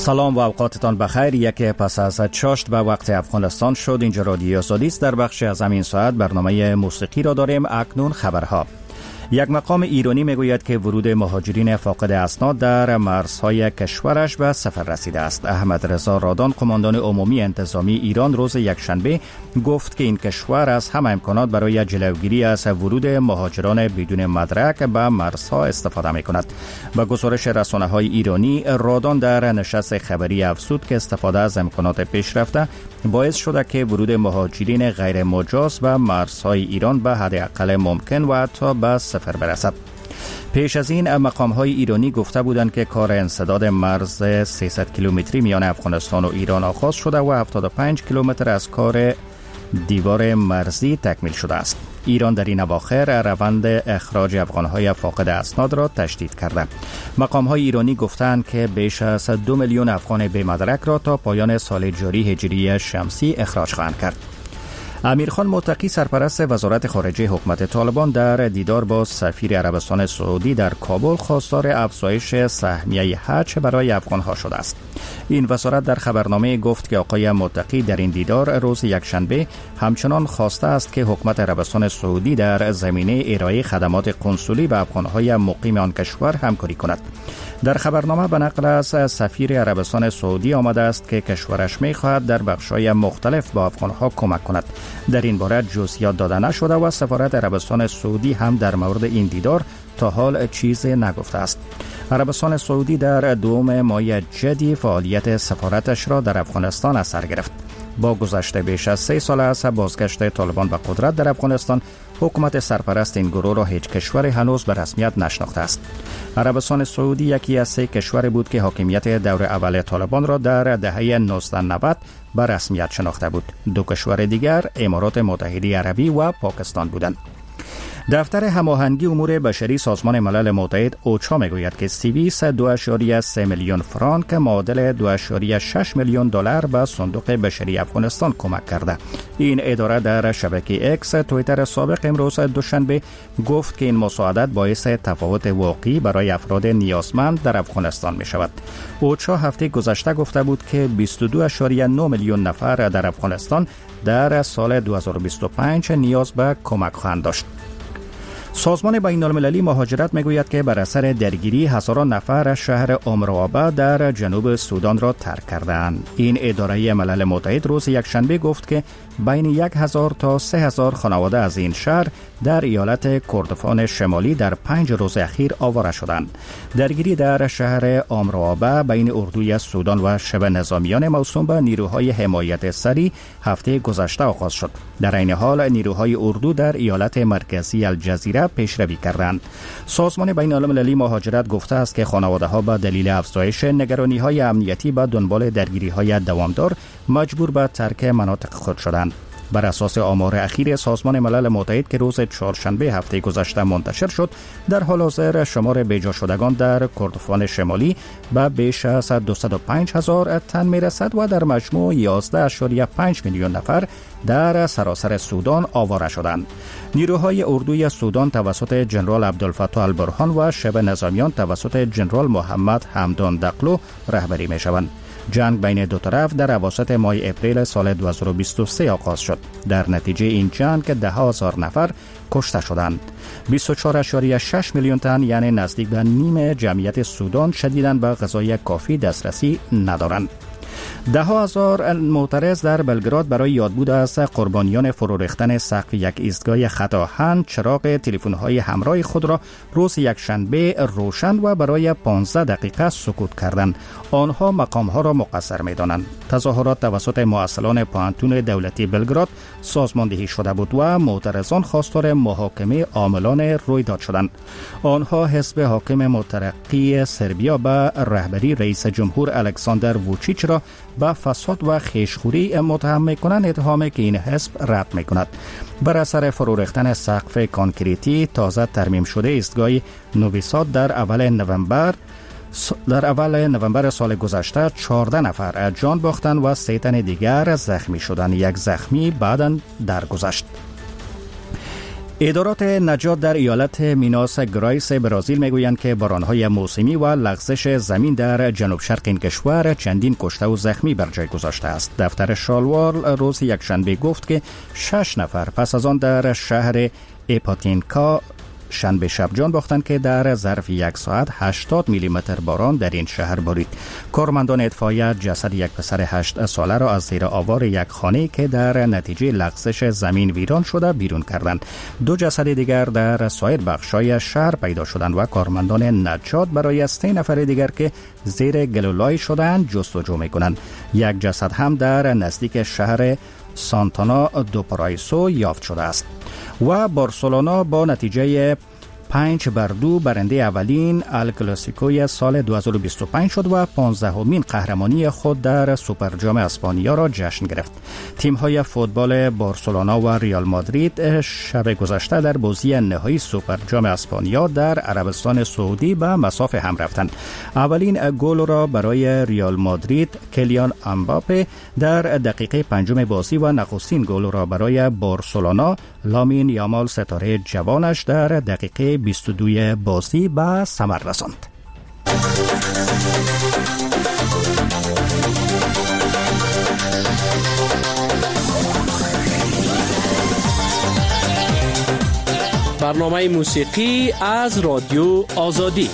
سلام و اوقاتتان بخیر. یکی پس از 6 به وقت افغانستان شد. اینجا رادیو آزادی است. در بخش از همین ساعت برنامه موسیقی را داریم. اکنون خبرها. یک مقام ایرانی میگوید که ورود مهاجرین فاقد اسناد در مرزهای کشورش به صفر رسیده است. احمد رضا رادان، قماندان عمومی انتظامی ایران، روز یکشنبه گفت که این کشور از همه امکانات برای جلوگیری از ورود مهاجران بدون مدرک به مرزها استفاده می‌کند. با گزارش رسانه‌های ایرانی، رادان در نشست خبری افزود که استفاده از امکانات پیشرفته باعث شده که ورود مهاجرین غیر مجاز به مرزهای ایران به حداقل ممکن و حتی به صفر برسد. پیش از این مقام‌های ایرانی گفته بودند که کار انسداد مرز 300 کیلومتری میان افغانستان و ایران آغاز شده و 75 کیلومتر از کار دیوار مرزی تکمیل شده است. ایران در این اواخر روند اخراج افغان‌های فاقد اسناد را تشدید کرده. مقام‌های ایرانی گفتند که بیش از 2 میلیون افغان بی مدرک را تا پایان سال جاری هجری شمسی اخراج خواهند کرد. امیرخان متقی، سرپرست وزارت خارجه حکومت طالبان، در دیدار با سفیر عربستان سعودی در کابل خواستار افزایش سهمیه حج برای افغان‌ها شده است. این وزارت در خبرنامه گفت که آقای متقی در این دیدار روز یکشنبه همچنان خواسته است که حکومت عربستان سعودی در زمینه ارائه خدمات قنسولی به افغان‌های مقیم آن کشور همکاری کند. در خبرنامه به نقل از سفیر عربستان سعودی آمده است که کشورش می‌خواهد در بخش‌های مختلف با افغان‌ها کمک کند. در این باره جزئیات داده نشده و سفارت عربستان سعودی هم در مورد این دیدار تا حال چیزی نگفته است. عربستان سعودی در دوم ماه جدی فعالیت سفارتش را در افغانستان از سر گرفت. با گذشت بیش از 3 سال از بازگشت طالبان به قدرت در افغانستان، حکومت سرپرست این گروه را هیچ کشوری هنوز به رسمیت نشناخته است. عربستان سعودی یکی از 3 کشور بود که حاکمیت دور اول طالبان را در دهه 1990 به رسمیت شناخته بود. 2 کشور دیگر امارات متحده عربی و پاکستان بودند. دفتر هماهنگی امور بشری سازمان ملل متحد اوچا میگوید که سوئیس 2.3 میلیون فرانک معادل 2.6 میلیون دلار به صندوق بشری افغانستان کمک کرده. این اداره در شبکه اکس توییتر سابق امروز دوشنبه گفت که این مساعدت باعث تفاوت واقعی برای افراد نیازمند در افغانستان می شود. اوچا هفته گذشته گفته بود که 22.9 میلیون نفر در افغانستان در سال 2025 نیاز به کمک خواهند داشت. سازمان بین‌المللی مهاجرت میگوید که بر اثر درگیری هزاران نفر شهر امروآباد در جنوب سودان را ترک کردند. این اداره ملل متحد روز یکشنبه گفت که بین 1000 تا 3000 خانواده از این شهر در ایالت کردستان شمالی در 5 روز اخیر آواره شدند. درگیری در شهر امروآباد بین اردوی سودان و شبه نظامیان موسوم به نیروهای حمایت سری هفته گذشته آغاز شد. در این حال نیروهای اردو در ایالت مرکزی الجزیره پیشروی کردند. سازمان بین‌المللی مهاجرت گفته است که خانواده‌ها به دلیل افزایش نگرانی‌های امنیتی به دنبال درگیری‌های دوامدار مجبور به ترک مناطق خود شدند. بر اساس آمار اخیر سازمان ملل متحد که روز چهارشنبه هفته گذشته منتشر شد، در حال حاضر شمار بیجا شدگان در کردستان شمالی به بیش از 205,000 تن میرسد و در مجموع 11.5 میلیون نفر در سراسر سودان آواره شدند. نیروهای اردوی سودان توسط جنرال عبدالفتاح البرهان و شبه نظامیان توسط جنرال محمد حمدان دقلو رهبری می شوند. جنگ بین دو طرف در اواسط ماه اپریل سال 2023 آغاز شد. در نتیجه این جنگ ده هزار نفر کشته شدند. 24.6 میلیون تن یعنی نزدیک به نیم جمعیت سودان شدیداً به غذای کافی دسترسی ندارند. ده هزار معترض در بلگراد برای یادبود از قربانیان فرو ریختن سقف یک ایستگاه خط آهن چراغ تلفن‌های همراه خود را روز یکشنبه روشن و برای 15 دقیقه سکوت کردند. آنها مقام‌ها را مقصر می‌دانند. تظاهرات توسط مسئولان پوهنتون دولتی بلگراد سازماندهی شده بود و معترضان خواستار محاکمه عاملان رویداد شدند. آنها حزب حاکم مترقی سربیا به رهبری رئیس جمهور الکساندر ووچیچ را با فساد و خیشخوری متهم می‌کنند، اتهامی که این حزب رد می‌کند. بر اثر فرو ریختن سقف کانکریتی تازه ترمیم شده ایستگاه نوی ساد در اول نوامبر سال گذشته 14 نفر جان باختند و 3 تن دیگر زخمی شدند. یک زخمی بعداً درگذشت. ادارات نجات در ایالت میناس گرایس برزیل میگویند که بارانهای موسمی و لغزش زمین در جنوب شرق این کشور چندین کشته و زخمی بر جای گذاشته است. دفتر شالوار روز یکشنبه گفت که 6 نفر پس از آن در شهر اپاتینکا شنبه شب جان باختند که در ظرف 1 ساعت 80 میلیمتر باران در این شهر بارید. کارمندان اطفائیه جسد یک پسر 8 ساله را از زیر آوار یک خانه که در نتیجه لغزش زمین ویران شده بیرون کردند. 2 جسد دیگر در سایر بخش‌های شهر پیدا شدند و کارمندان نجات برای 3 نفر دیگر که زیر گلولای شدند جستجو می‌کنند. یک جسد هم در نزدیک شهر سانتانا دو پارایسو یافت شده است. و بارسلونا با نتیجه 5-2 برنده اولین الکلاسیکوی سال 2025 شد و 15مین قهرمانی خود در سوپرجام اسپانیا را جشن گرفت. تیم‌های فوتبال بارسلونا و ریال مادرید شب گذشته در بازی نهایی سوپرجام اسپانیا در عربستان سعودی به مسافه هم رفتند. اولین گل را برای ریال مادرید کلیان امباپه در دقیقه 5 بازی و نخستین گل را برای بارسلونا لامین یامال ستاره جوانش در دقیقه 22 بازی به ثمر رساند. برنامه موسیقی از رادیو آزادی.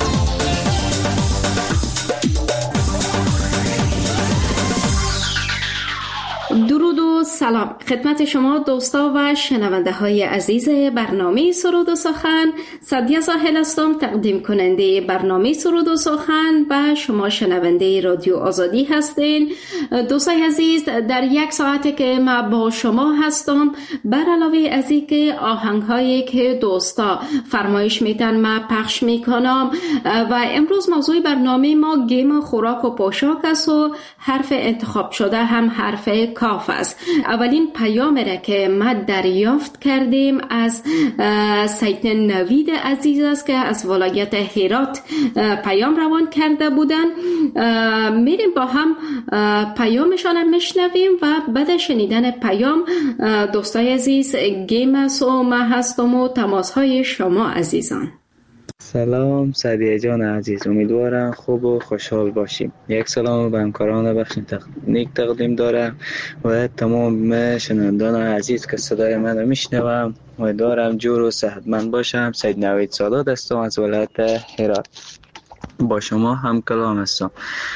درود و سلام خدمت شما دوستا و شنونده های عزیز برنامه سرود و سخن. سعدیه ساحل هستم، تقدیم کننده برنامه سرود و سخن و شما شنونده رادیو آزادی هستین. دوستای عزیز، در 1 ساعته که ما با شما هستم، بر علاوه از اینکه آهنگ هایی که دوستا فرمایش میتن ما پخش میکنم و امروز موضوع برنامه ما گیم خوراک و پوشاک است و حرف انتخاب شده هم حرف کاف است. اولین پیام را که ما دریافت کردیم از سید نوید عزیز است که از ولایت هرات پیام روان کرده بودن. میریم با هم پیامشان هم میشنویم و بعد شنیدن پیام دوستای عزیز گیم است و ما هستم و تماس های شما عزیزان. سلام سعدیه جان عزیز، امیدوارم خوب و خوشحال باشیم. یک سلام به همکاران بخش تکنیک تقدیم دارم و تمام شنوندگان عزیز که صدای من میشنوم. امیدوارم جور و صحتمند باشم. سید نوید سادات هستم از ولایت هرات، با شما هم کلام هستم.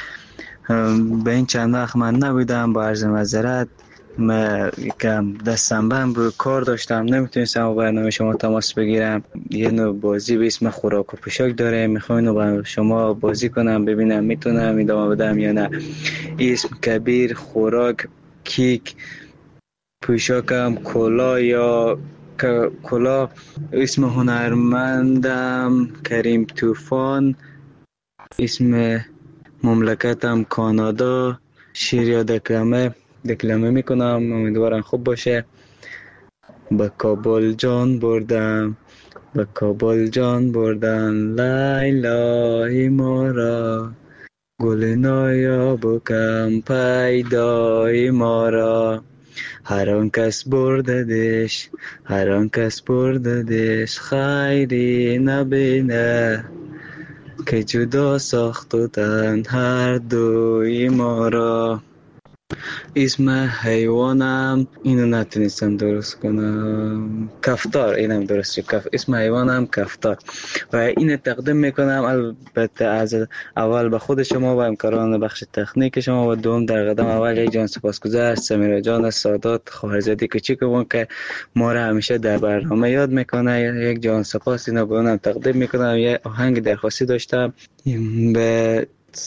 به این چند وقت من نبودم، با عرض معذرت. من یکم دستم بند بود، کار داشتم، نمیتونستم با برنامه شما تماس بگیرم. یه نوع بازی به اسم خوراک و پوشاک داره، میخوام اینو با شما بازی کنم، ببینم میتونم ادامه بدم یا نه. اسم کبیر، خوراک، کیک، پوشاکم کلا یا کلا. اسم هنرمندم کریم طوفان، اسم مملکتم کانادا. شعر یا دکلمه میکنم، امیدوارم خوب باشه. به کابل جان بردم، به کابل جان بردن لیلای ما را، گل نایاب و کم پیدای ما را. هر آن کس برددش، هر آن کس برددش، خیری نبینه که جدا ساختن هر دوی ما را. اسم حیوانم اینو نتونستم درست کنم، کفتار. اینم درست شد، اسم حیوانم کفتار و اینو تقدیم میکنم البته از اول به خود شما و همکاران بخش تکنیک شما و دوم در قدم اول یک جان سپاسگزار سمیرا جان سادات خواهرزاده کوچیکمون که ما را همیشه در برنامه یاد میکنه. یک جان سپاس اینو به اونم تقدیم میکنم. یه آهنگ درخواستی داشتم به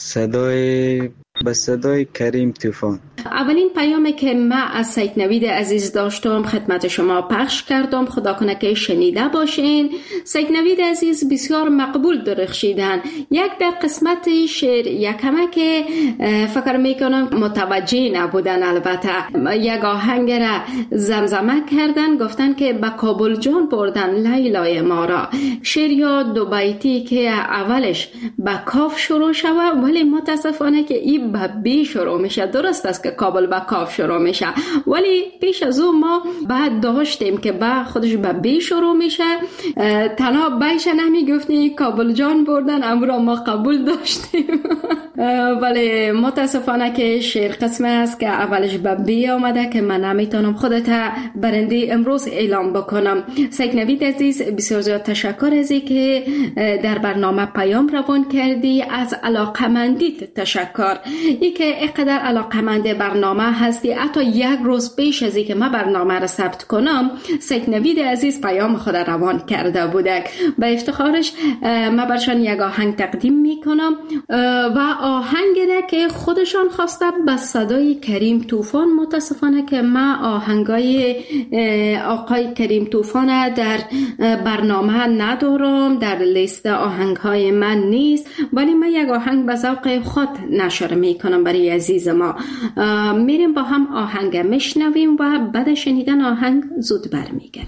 صدای کریم طوفان. اولین پیامی که ما از سید نوید عزیز داشتم خدمت شما پخش کردم، خدا کنه که شنیده باشین. سید نوید عزیز بسیار مقبول درخشیدن. یک در قسمت شعر یکمه که فکر میکنم متوجه نبودن، البته یک آهنگ را زمزمه کردن، گفتن که به کابل جان بردن لیلای ما را. شعر یا دو بیتی که اولش به کاف شروع شود ولی متاسفانه که این به بی شروع میشه. درست است که کابل به کاف شروع میشه، ولی پیش از اون ما بعد داشتیم که با خودش به بی شروع میشه. تنها بیش نمیگفتیم کابل جان بردن، امرو ما قبول داشتیم. ولی متاسفانه که شعر قسمه است که اولش به بی آمده که من نمیتونم خودت برنده امروز اعلام بکنم. سید نوید عزیز، بسیار زیاد تشکر از که در برنامه پیام روان کردی. از علاقمندیت تشکر، ای که اینقدر علاقمند برنامه هستی. حتی یک روز پیش از که من برنامه را ثبت کنم، سید نوید عزیز پیام خود روان کرده بودک. به افتخارش من برشان یک آهنگ تقدیم میکنم و آهنگ را که خودشان خواسته به صدای کریم طوفان. متاسفانه که من آهنگای آقای کریم طوفان در برنامه ندارم، در لیست آهنگهای من نیست، ولی من یک آهنگ به ذوق خود نشر میکنم برای عزیز ما. میریم با هم آهنگ میشنویم و بعد شنیدن آهنگ زود برمیگردیم.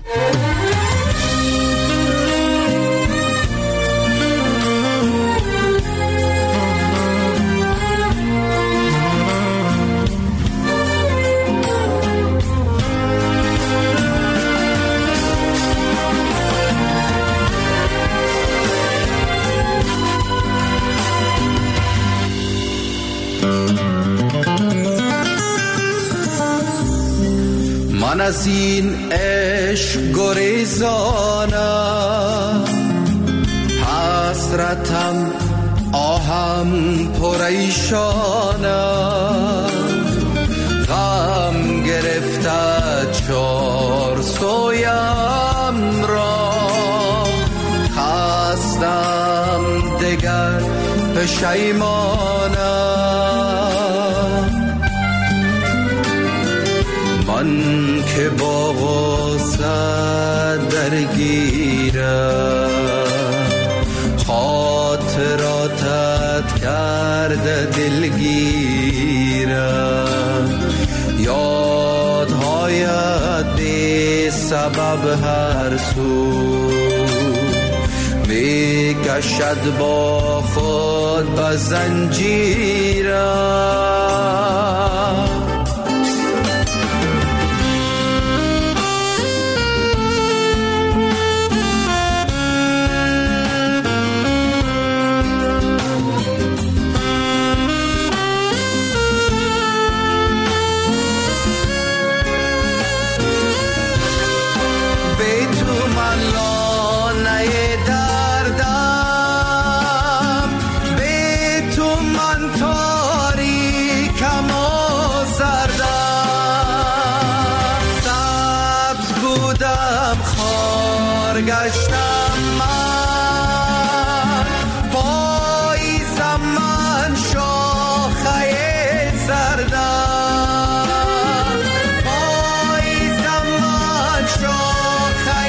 من از این عشق گریزانم، حسرتم آهم پریشانم، غم گرفته چار سویم را، خستم دگر پشیمانم. من که با غصه درگیرم، خاطراتت کرده دلگیرم، یادهایت بی سبب هر سو می کشد با خود به زنجیرم. گشتم من پاییزم، من شاخه زردم، پاییزم من شاخه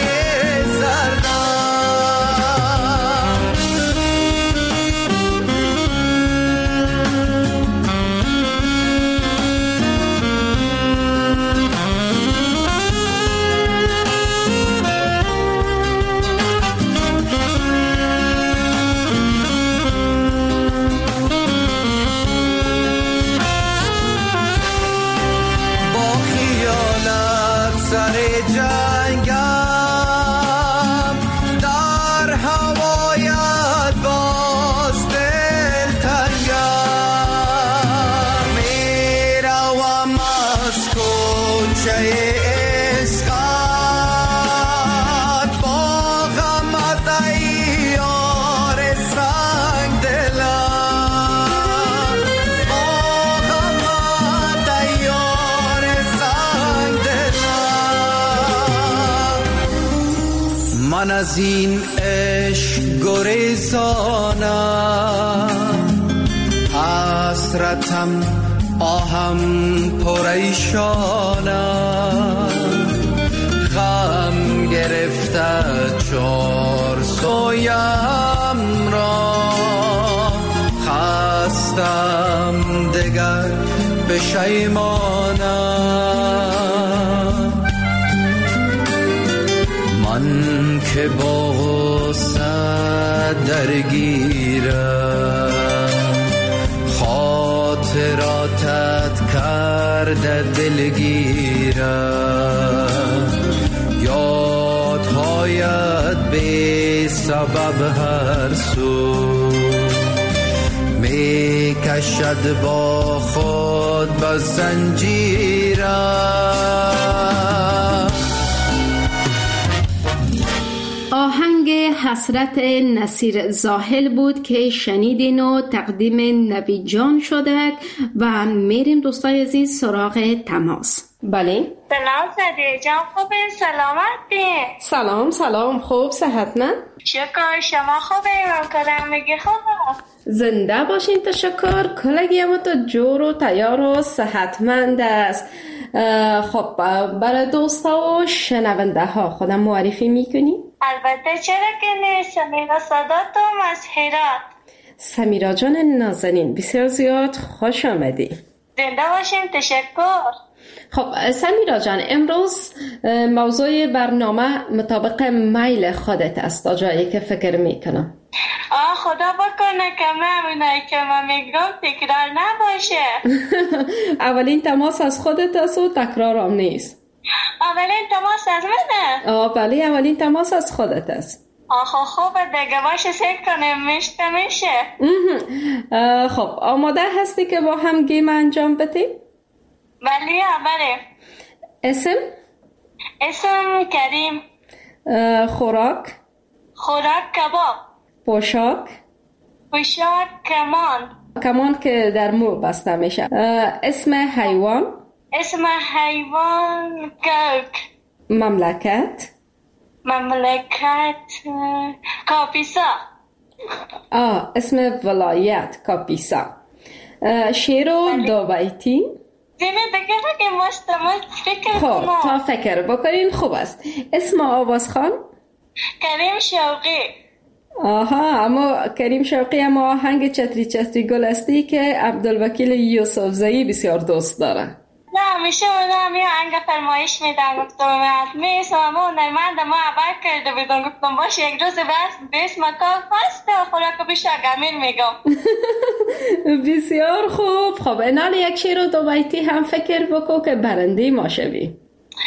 من از این عشق گریزانم، حسرتم آهم پریشانم، غم گرفته چار سویم را، خستم دگر پشیمانم. من که با غصه درگیرم، خاطراتت حیاتت کرده دلگیرم، یادهایت بی سبب هر سو می کشد با خود به زنجیرم. آهنگ حسرت نصیر زاهل بود که شنیدین و تقدیم نوید جان شده و میریم دوستای عزیز سراغ تماس. بله سلام صدیه جان، خوبه؟ سلامتی؟ سلام خوب صحتمند؟ شکر، شما خوبه؟ ممکنم میگی خوبه؟ زنده باشین، تشکر. کلگی همون تو جور و تیار و صحتمند است. خب برای دوستا و شنونده ها خودم معرفی میکنی؟ البته چرا که نیست. سمیرا صداتم از هرات. سمیرا جان نازنین، بسیار زیاد خوش آمدی. زنده باشین، تشکر. خب سمیرا جان، امروز موضوع برنامه مطابق میل خودت است تا جایی که فکر میکنم. خدا بکنه که همینایی که من میگم تکرار نباشه. اولین تماس از خودت است و تکرار هم نیست. اولین تماس از منه؟ بله اولین تماس از خودت است. خوبه دیگه، باشه سیر کنیم میشه. خب آماده هستی که با هم گیم انجام بدیم؟ بله. اسم کریم. خوراک کباب. پوشاک کمان که در مو بسته میشه. اسم حیوان کرک. مملکت کاپیسا. اسم ولایت کاپیسا. شعر و دو بیتی. دیگه فکر خب تا فکر بکنین خوب است. اسم آوازخوان کریم شوقی. اما کریم شوقی اما آهنگ چتری چتری گل استی که عبدالوکیل یوسفزئی بسیار دوست داره. نه همیشه اونم یه آهنگ فرمایش میدن، گفتم میسم و نرمند ما عبر کرده بیدون، گفتم باشه یک روز به اسم کار هست خوراک بیشه گمیر میگم. بسیار خوب. خب اینال یک شعر و دو بیتی هم فکر بکن که برنده ما شوی.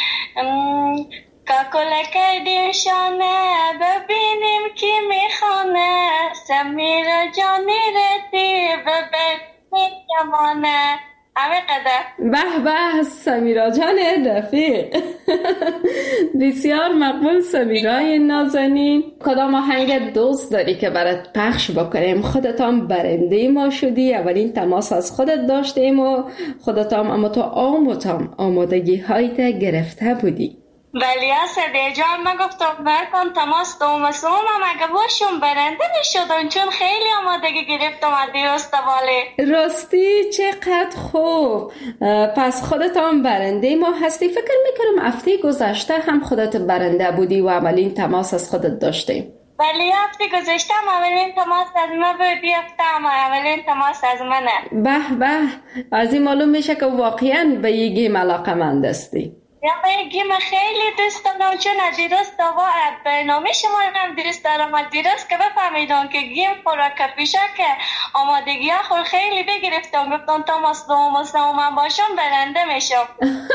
کاکل کردیم شانه ببینیم کی میخانه، سمیرا جانی رتیب ببینیم کمانه. همه قدر. به سمیرا جان رفیق. بسیار مقبول سمیرای نازنین. کدام آهنگ دوست داری که برات پخش بکنیم؟ خودت هم برنده ما شدی، اولین تماس از خودت داشتیم و خودت هم اما تو آمادگی هایت گرفته بودی. ولی صدیه جان من گفتم برکن تماس دوم اگه باشم برنده میشدم، چون خیلی آمادگی گرفتم از دیروز واله. راستی چقدر خوب. پس خودت هم برنده ما هستی. فکر میکنم هفته گذشته هم خودت برنده بودی و اولین تماس از خودت داشتیم. ولی هفته گذشته اولین تماس از من بودی، اولین تماس از منه. به از این معلوم میشه که واقعا به یه گیم علاقه‌مند هستی. یا به گیم خیلی دوست دارم، چون دیروز برنامه شما هم دوست دارم. دیروز که بفهمیدم که گیم خوراک پیشه که آمادگی ها خیلی بگرفتم، گفتم تماس دوم من باشم برنده میشم.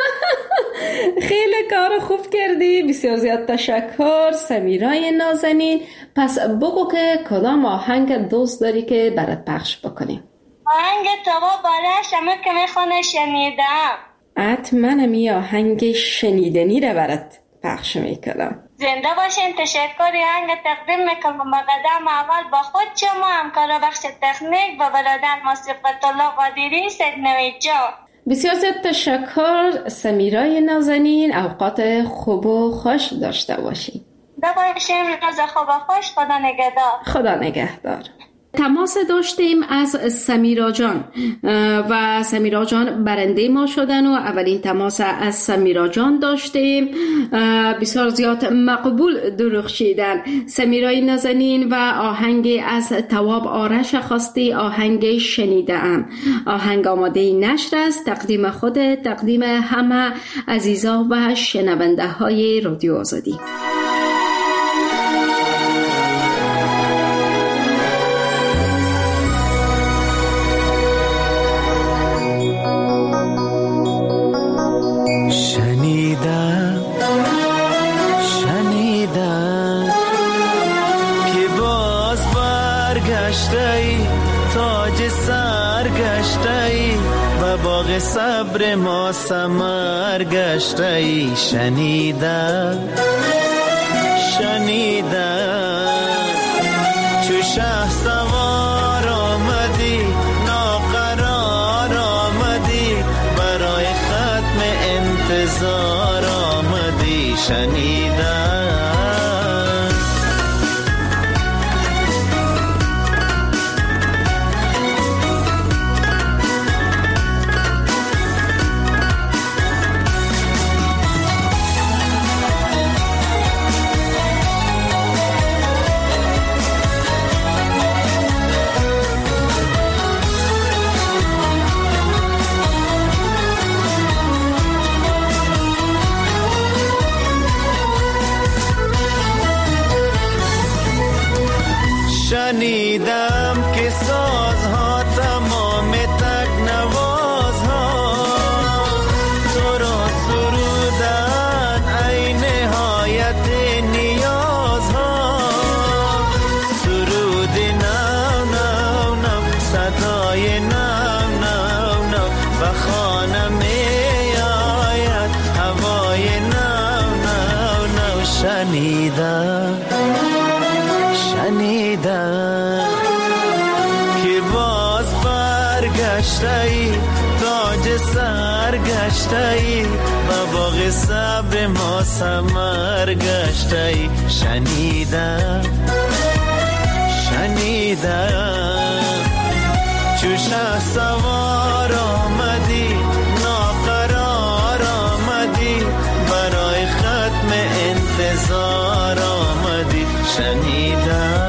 خیلی کار خوب کردی، بسیار زیاد تشکر سمیرای نازنین. پس بگو که کدام آهنگ دوست داری که برات پخش بکنیم؟ آهنگ توا بارش همه که میخونه شنیدم. منم یه آهنگ شنیدنی رو برات پخش میکنم. زنده باشین، تشکر. آهنگ تقدیم میکنم با قدم اول با خود شما همکار بخش تکنیک و برادر موسیقیت الله قادری سید نوید جان. بسیار زیاد تشکر سمیرای نازنین. اوقات خوب و خوش داشته باشین. زنده باشین، روز خوب و خوش. خدا نگهدار. خدا نگهدار. تماس داشتیم از سمیرا جان و سمیرا جان برنده ما شدن و اولین تماس از سمیرا جان داشتیم. بسیار زیاد مقبول درخشیدن سمیرای نازنین و آهنگ از تواب آرش خواستی، آهنگ شنیدم. آهنگ آماده نشر است. تقدیم خود، تقدیم همه عزیزا و شنونده های رادیو آزادی. گشته‌ای تاج سر گشته‌ای و باغ صبر ما ثمر گشته‌ای. شنیدم چو شه سوار آمدی ناقرار آمدی برای ختم انتظار آمدی. شنیدم شنیدم که سازها تمام تکنوازها تو را سرودن ای نهایت نیازها. سرود نو نو نو صدای نو نو نو و خانه می آید هوای نو نو نو. شنیدم که باز برگشته‌ای تاج سر گشته‌ای و باغ صبر ما ثمر گشته‌ای. شنیدم چو شه سوار آمدی ناقرار آمدی برای ختم انتظار آمدی. شنیدم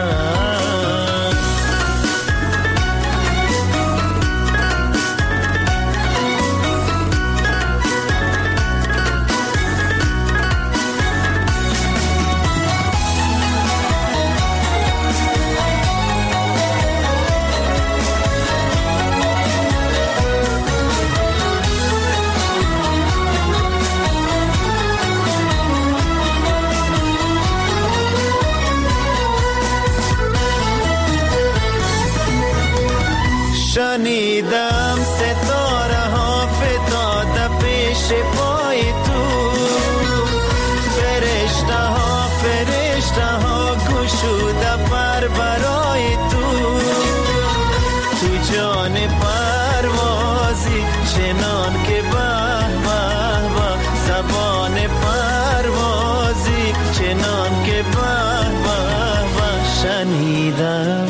شنیدم ستاره ها فتاده پیش پای تو فرشته ها گشوده پر برای تو جان پروازی چنان که به به به زبان پروازی چنان که به به به. شنیدم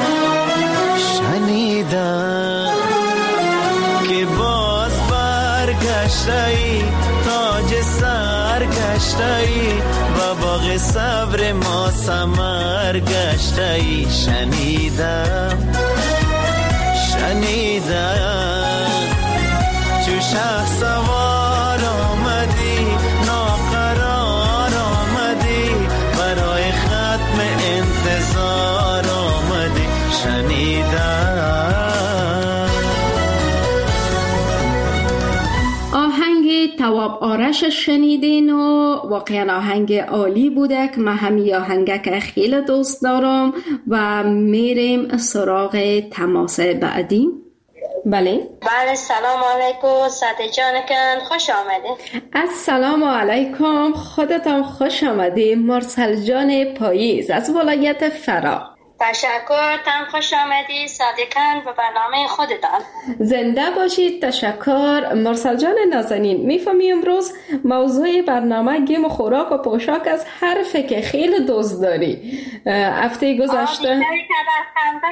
که باز برگشته‌ای تاج سر گشته‌ای و باغ صبر ما ثمر گشته‌ای. شنیدم چو شه سوار آمدی ناقرار آمدی برای ختم انتظار آمدی. شنیدم آهنگ تواب آرش شنیدین و واقعا آهنگ عالی بوده که من همی آهنگک خیلی دوست دارم و میریم سراغ تماس بعدی. بله سلام علیکم ساده جانکن خوش آمده. السلام علیکم خودتان خوش آمدی. مرسل جان پاییز از ولایت فرا. تشکر تن خوش آمدی صادقاً به برنامه خودتان. زنده باشید. تشکر مرسل جان نازنین. میفهمی امروز موضوع برنامه گیم و خوراک و پوشاک از حرفی که خیلی دوست داری. هفته گذشته جایی تبر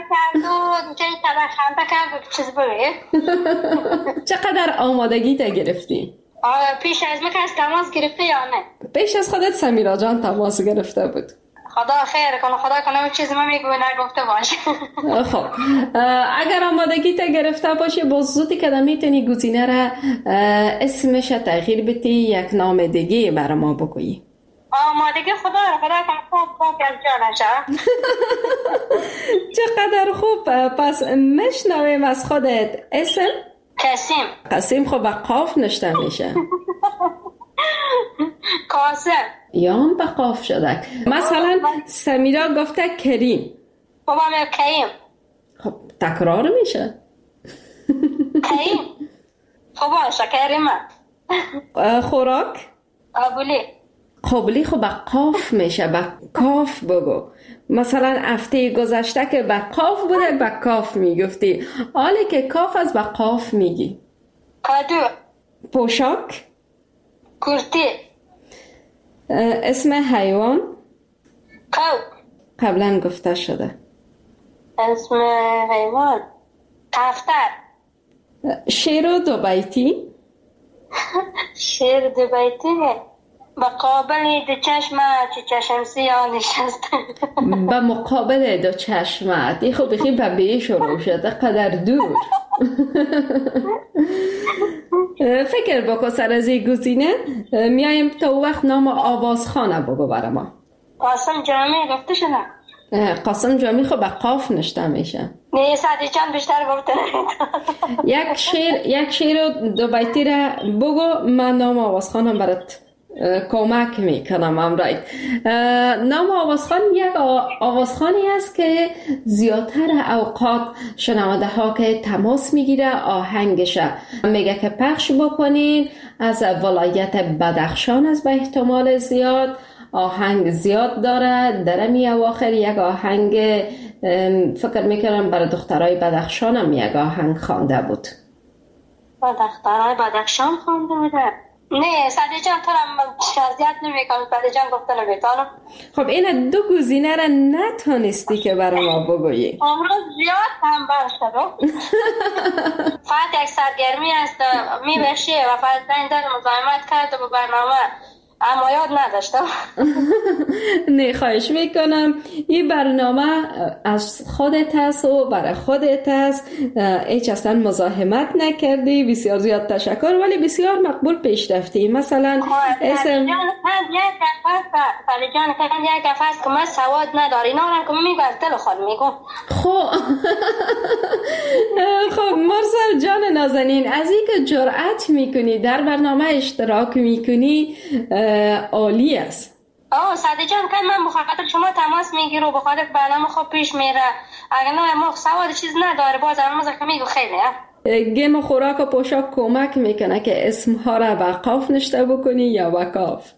خنده کرد چیز بگه. چقدر آمادگی تا گرفتی؟ پیش از من کس تماس گرفته یا نه؟ پیش از خودت سمیرا جان تماس گرفته بود. خدا خیر کنه خدا کنه اون چیزی من میگوی نگفته باشه. خب اگر آمادگی تا گرفته باشی بازوتی که میتونی گزینه را اسمش تغییر بدی یک نام دیگه برای ما بگویی. آمادگی خدا کنه خوب از جانشه. چقدر خوب. پس مشنویم از خودت اسم. قاسم. خب با قاف نشته میشه. قاسم یا به قاف شده. مثلا سمیرا گفته کریم. بابا من کریم. خب تکرار میشه. کریم. خب باشه کریم. خوراک؟ قابلی خب به قاف میشه، به کاف بگو. مثلا هفته گذشته که به قاف بوده به کاف میگفتی، حالی که کاف از به قاف میگی. کادو. پوشاک؟ کرتی. اسم حیوان؟ کو. قبلا گفته شده. اسم حیوان کفتر. شیر دو بیتی؟ شیر دو بیتی به قابل دو چشمه چه چشم سیاه نشسته. به مقابل دو چشمت. این خب بخی به بیه شروع شده قدر دور. فکر بکن سر از این گزینه. میایم تا وقت نام آوازخانه بگو برای ما. قاسم جامی گفته شده. قاسم جامی خب به قاف نشته میشه. نه سعدی جان بیشتر گفته یک شیر دو بیتی را بگو، من نام آوازخانم برات کمک میکنم. امرای نام آوازخان یک آوازخانی است که زیادتر اوقات شنونده ها که تماس میگیره آهنگش میگه که پخش بکنین، از ولایت بدخشان است به احتمال زیاد. آهنگ زیاد داره. در می اواخر یک آهنگ فکر میکنم برای دخترای بدخشان هم یک آهنگ خوانده بود. دخترای بدخشان خوانده بوده؟ نه سعدی جان تو هم شرزیت نمی کنم. سعدی جان گفته نمیتانم. خب این دو گزینه را نتونستی که برای ما بگویی. امروز زیاد هم برشد. فقط یک سرگرمی است میبخشی و فقط این در مزاحمت کرد و برنامه اما یاد نداشتم. نه خواهش میکنم. این برنامه از خودت هست و برای خودت هست، هیچ اصلا مزاحمت نکردی. بسیار زیاد تشکر، ولی بسیار مقبول پیش رفتی. مثلا اسم فعلی جان یک دفعه که من سواد نداری نارم که میبر دل خود میگم. خب مرسل جان نازنین، از این که جرأت میکنی در برنامه اشتراک میکنی عالی است. سعدی جان که من بخاطر شما تماس میگیرم و بخاطر برنامه خوب پیش میره. اگر نه ما سواد چیز نداره باز همه که میگو خیلی گیم خوراک و پوشاک کمک میکنه که اسمها را به قاف نشته بکنی یا به کاف.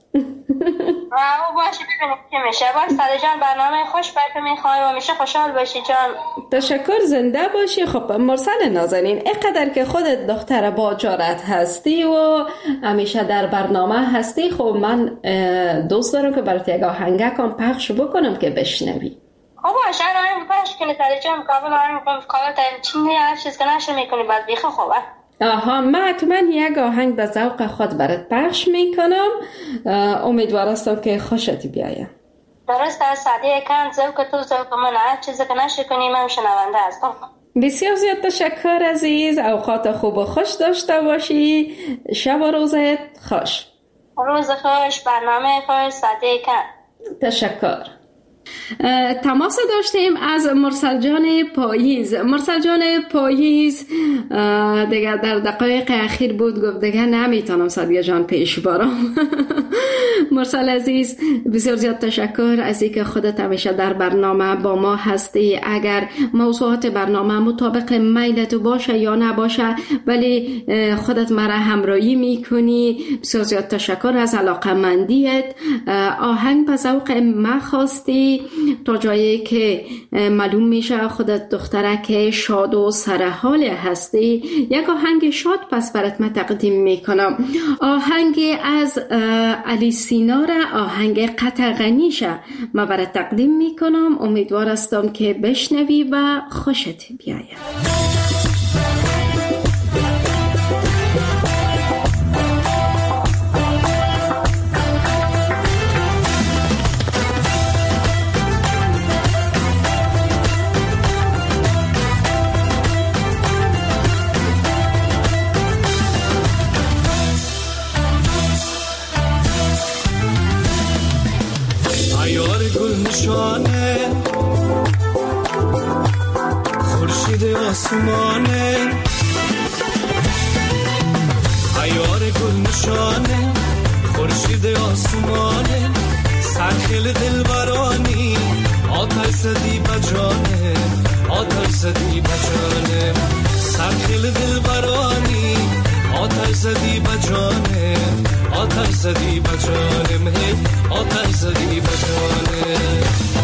او باشه ببینیم چی میشه. باز سعدی جان برنامه خوش براتون میخوایم و میشه خوشحال باشی جان. تشکر، زنده باشی. خب مرسل نازنین، اینقدر که خودت دختر با جرأت هستی و همیشه در برنامه هستی، خب من دوست دارم که برات یک آهنگکم پخش بکنم که بشنوی. خب باشه آهنگ پخش کنی سعدی جان. مقابل آهنگ کار چینی هر چیز که نشه میکنی بعد بیخه خوبه. من حتما یک آهنگ به ذوق خود برات پخش میکنم. امیدوارم که خوشت بیاید. درست است سعدی کن، ذوق تو ذوق من، هر چیزی که نشه کنی من شنونده هستم. بسیار زیاد تشکر عزیز. اوقات خوب و خوش داشته باشی. شب و روزت خوش. روز خوش، برنامه خوش سعدی کن. تشکر. تماس داشتیم از مرسل جان پاییز. مرسل جان پاییز دیگه در دقایق اخیر بود، گفت دیگه نمیتونم سعدیه جان پیش بارم. مرسل عزیز بسیار زیاد تشکر از اینکه خودت همیشه در برنامه با ما هستی. اگر موضوعات برنامه مطابق میلت باشه یا نباشه ولی خودت مرا همراهی میکنی. بسیار زیاد تشکر از علاقمندیت. آهنگ به ذوق ما خواستی تا جایی که معلوم میشه خودت دخترک شاد و سرحال هستی. یک آهنگ شاد پس برات من تقدیم میکنم. آهنگ از علی سینا را، آهنگ قطغنیشه من برات تقدیم میکنم. امیدوار هستم که بشنوی و خوشت بیاید. خورشید آسمانه عیار گل نشانه، خورشید آسمانه سرخیل دلبرانی آتش زدی بجانه. آتش زدی بجانم سرخیل دل برانی آتش زدی بجانم آتش زدی بجانم آتش زدی بجانم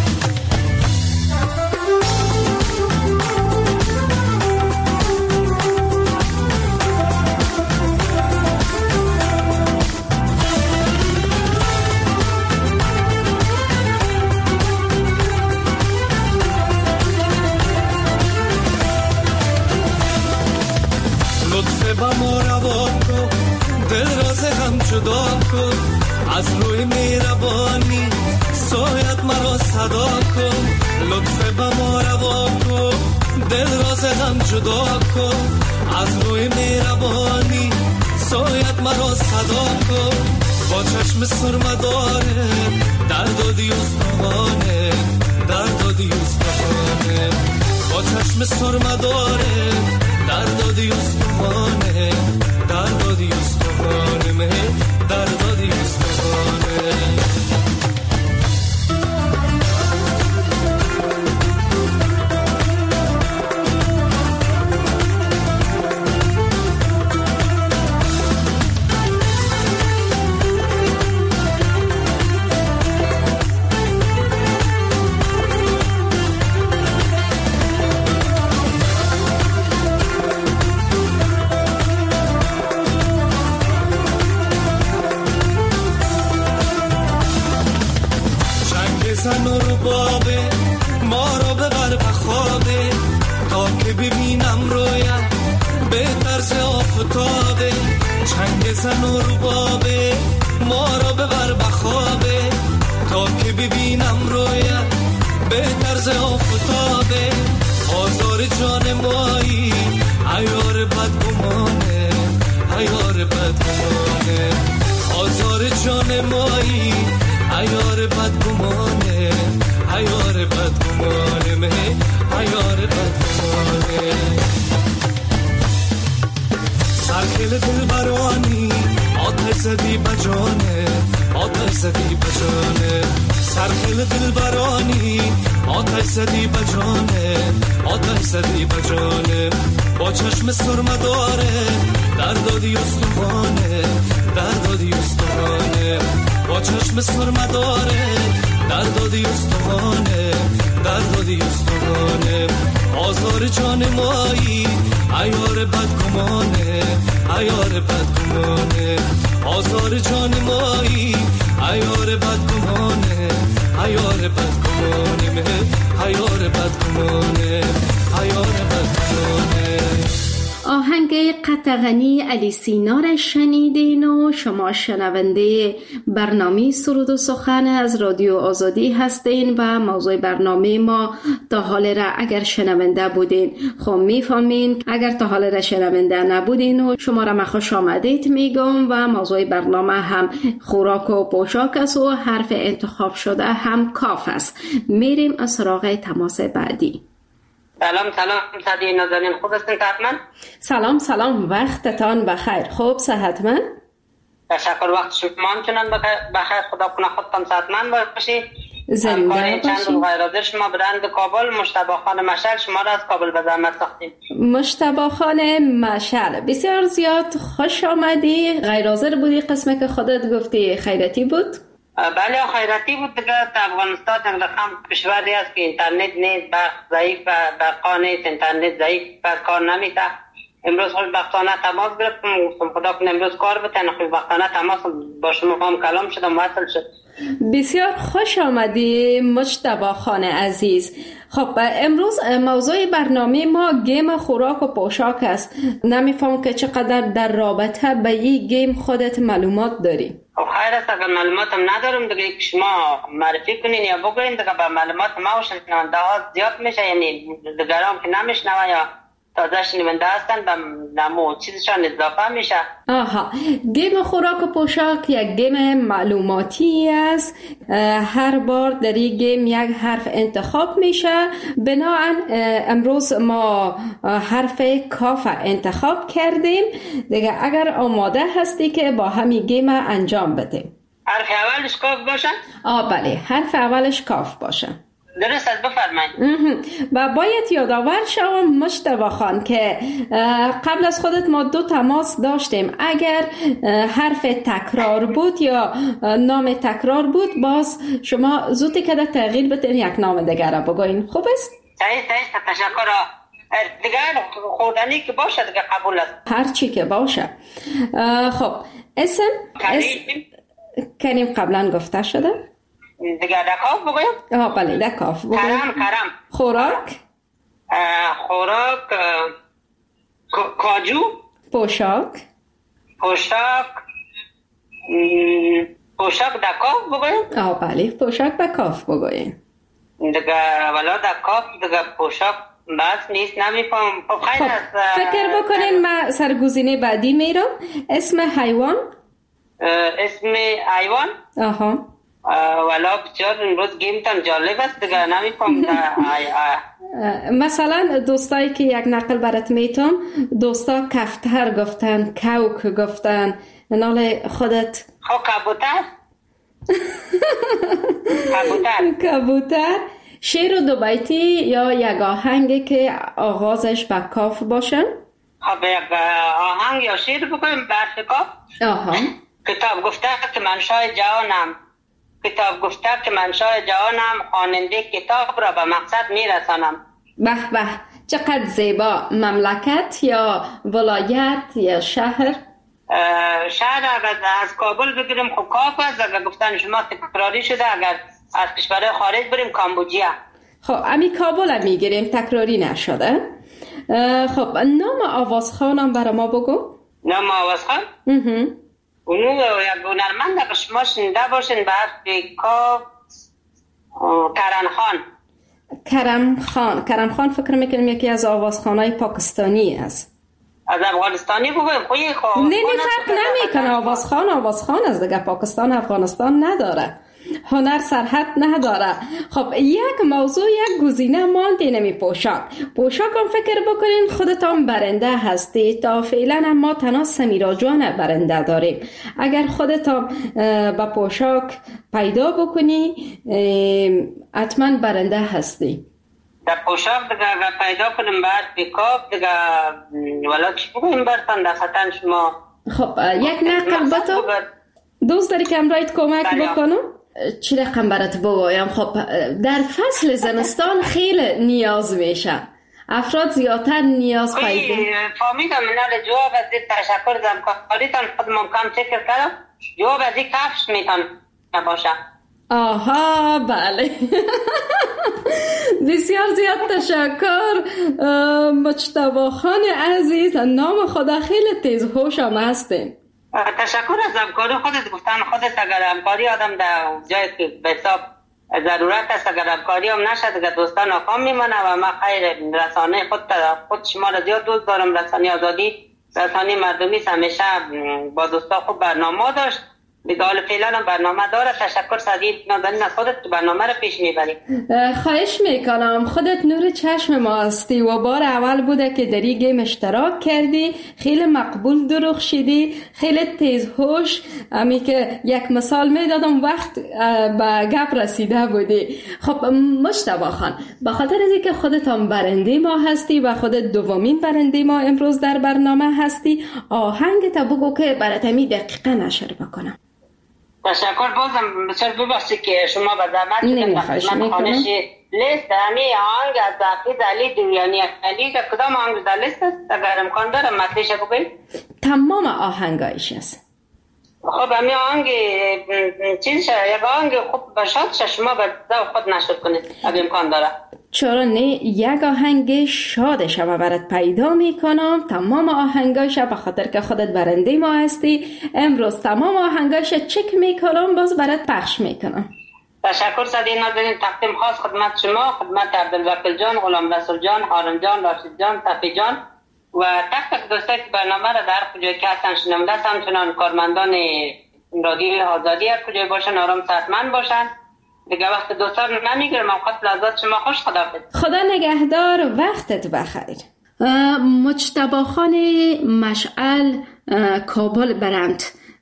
جدا کن از روی مهربانی سایت مرا صدا کن لطف به ما روا کن دل راز غم جدا کن از روی مهربانی سایت مرا صدا کن با چشم سرمه داره درد و دیوستانه درد و دیوستانه با چشم سرمه داره درد و دیوستانه درد و دیوستانه درد و دیوستانه زن و ربابه ما را ببر بخوابه تا که ببینم رویت به طرز آفتابه چنگ زن و ربابه ما را ببر بخوابه تا که ببینم رویت به طرز آفتابه آزار جان مایی عیار بدگمانه عیار بدگمانه آزار جان مایی عیار بدگمانه عیار بدگمانه عیار بدگمانه سرخیل دل برانی آتش زدی بجانه آتش زدی بجانه سرخیل دل برانی آتش زدی بجانه آتش زدی بجانه با چشم سرمه داره درد و دیوستانه درد و دیوستانه با چشم سرمه داره درد و دیوستانه درد و دیوستانه آزار جان مایی عیار بدگمانه عیار بدگمانه آزار جان مایی عیار بدگمانه عیار بدگمانه عیار بدگمانه عیار بدگمانه آهنگ قطغنی علی سینا را شنیدین و شما شنونده برنامه سرود و سخن از رادیو آزادی هستین و موضوع برنامه ما تا حال را اگر شنونده بودین خب میفهمین اگر تا حال را شنونده نبودین و شما را من خوش آمدید میگم و موضوع برنامه هم خوراک و پوشاک است و حرف انتخاب شده هم کاف است. میریم از سراغ تماس بعدی. سلام صدیه نازنین خوب هستین صحتمند؟ سلام وقتتان بخیر. خوب صحتمند؟ تشکر وقت شما همچنان بخیر خدا کنه خودتان صحتمند باشید. زنده باشید. چند روز غیرحاضر شما برند کابل مجتبی خان مشعل شما را از کابل به زحمت ساختیم. مجتبی خان مشعل بسیار زیاد خوش آمدی. غیرحاضر بودی قسمه که خودت گفتی خیرتی بود؟ بله خیراتی بود دیگه. افغانستان رقم کشوری است که اینترنت نیست برق ضعیف و برقا نیست اینترنت ضعیف و کار نمیده. امروز خوشبختانه تماس گرفتم گفتم خدا کنه امروز کار بتن خوشبختانه تماس با شما هم کلام شدم وصل شد. بسیار خوش آمدی مجتبی خان عزیز. خب امروز موضوع برنامه ما گیم خوراک و پوشاک است. نمیفهم که چقدر در رابطه به این گیم خودت معلومات داری؟ خیر است اگر معلوماتم ندارم دیگه شما معرفی کنین یا بگوین دیگه به معلومات ما و شنونده ها زیاد میشه یعنی دیگران که نمیشنوه یا تازه شنونده هستن به نمو چیزشان اضافه میشه. آها گیم خوراک و پوشاک یک گیم معلوماتی است. هر بار در این گیم یک حرف انتخاب میشه. بنابراین امروز ما حرف کاف انتخاب کردیم دیگه. اگر آماده هستی که با همین گیم انجام بدیم. حرف اولش کاف باشه؟ بله حرف اولش کاف باشه. درست است، بفرمایید. و باید یادآور شوم مجتبی خان که قبل از خودت ما 2 تماس داشتیم. اگر حرف تکرار بود یا نام تکرار بود باز شما زودی که تغییر بدین یک نام دیگر را بگوین. خوب است؟ صحیح تشکر. دیگر خوردنی که باشه دیگه قبول است. هر چی که باشه. خب اسم کریم قبلا گفته شده؟ دیگه دکاف بگویم؟ بله دکاف بگویم. کرم. خوراک؟ کاجو. پوشاک دکاف بگویم؟ بله پوشاک دکاف بگویم. دیگه ولا دکاف دیگه پوشاک بس نیست، نمیفهم. خب خیلی است. فکر بکنین من سرگزینه بعدی میرم. اسم حیوان؟ اسم حیوان؟ ولا بسیار امروز گیمتان جالب است دیگه نمیفهم. مثلا دوستایی که یک نقل برات میتم، دوستا کفتر گفتن، کوک گفتن، نال خودت خب کبوتر. شعر 2 بیتی یا یک آهنگی که آغازش با کاف باشن؟ خب یک آهنگ یا شعر بکنیم برف کاف. کتاب گفته که من شاه جهانم، خواننده کتاب را به مقصد میرسانم. به به، چقدر زیبا. مملکت یا ولایت یا شهر؟ شهر اگر از کابل بگیریم خب کاف است. اگر گفتن شما تکراری شده، اگر از کشور خارج بریم کامبوجیا. خب امی کابل هم میگیریم، تکراری نشده. خب نام آوازخانم برای ما بگو. نام آوازخان؟ اونو یک هنرمند اگر شما شنیده باشین به حرف کاف، کرم خان فکر میکنم یکی از آوازخانهای پاکستانی است. از افغانستانی بگویم خویی خواه؟ نه فرق نمیکنه. آوازخان است دیگه. پاکستان افغانستان نداره، هنر سرحد نداره. خب یک موضوع، یک گزینه مانده نمی پوشاک هم فکر بکنین خودتان برنده هستی. تا فعلا ما تنها سمیرا جان برنده داریم. اگر خودتان با پوشاک پیدا بکنی حتما برنده هستی. در پوشاک دیگه اگر پیدا کنیم بعد بیکاف دیگه ولا چی بگویم برتان در خطن شما. خب یک نقل با تو دوست داری که امرایت کمک بکنم؟ چی رقم برات بگویم؟ خب در فصل زمستان خیلی نیاز میشه، افراد زیادتر نیاز پیدا. فهمیدم. منال جواب از تشکر از همکاریتان. خود ممکن فکر کردم جواب از کفش میتون باشه. بله. بسیار زیاد تشکر مجتبی خان عزیز. نام خدا خیلی تیز هوش هم هستین. تشکر از همکاری خودت. گفتن خودت اگر همکاری آدم در جایی که به حساب ضرورت است، اگر همکاری هم نشد دیگه دوستان ناکام میمانه. و من خیر رسانه خود شما را زیاد دوست دارم. رسانه آزادی، رسانه مردمی همیشه با دوستا خوب برنامه داشت دیگه. حال فعلا هم برنامه داره. تشکر سعید نازنین از خودت برنامه رو پیش میبری. خواهش میکنم. خودت نور چشم ما هستی و بار اول بوده که در این گیم اشتراک کردی. خیلی مقبول درخشیدی، خیلی تیز هوش. امی که یک مثال میدادم وقت به گپ رسیده بودی. خب مجتبی خان، به خاطر از اینکه خودت هم برنده ما هستی و خودت دومین برنده ما امروز در برنامه هستی، آهنگت بگو که برات می دقیقاً نشر بکنم. تشکر. بازم بسیار ببخشید که شما به زحمت من خانش لیست همی آهنگ از حافظ علی دیویانی علی که کدام آهنگ در لیست است؟ اگر امکان داره مطلعش بگوید. تمام آهنگایش است. خب همی آهنگ چیز یک آهنگ خوب باشد شما به خود نشر کنید اگر امکان داره. چرا نه؟ یک آهنگ شاد شما برات پیدا میکنم. تمام آهنگاش به خاطر که خودت برنده ما هستی امروز تمام آهنگاش چک میکنم باز برات پخش میکنم. تشکر سعید نازنین. تقدیم خاص خدمت شما، خدمت عبدالوکیل جان، غلام رسول جان، هارون جان، راشد جان، تقی جان و تک دوستایی که برنامه را در کجای که هستن شنونده هستن، چنان کارمندان رادیو آزادی هر کجای باشن آرام صحتمند باشن. دیگه وقت دوستان نمیگیرم. اوقات لحظات شما خوش. خدا نگهدار. وقتت بخیر. مجتبی خان مشعل کابل برند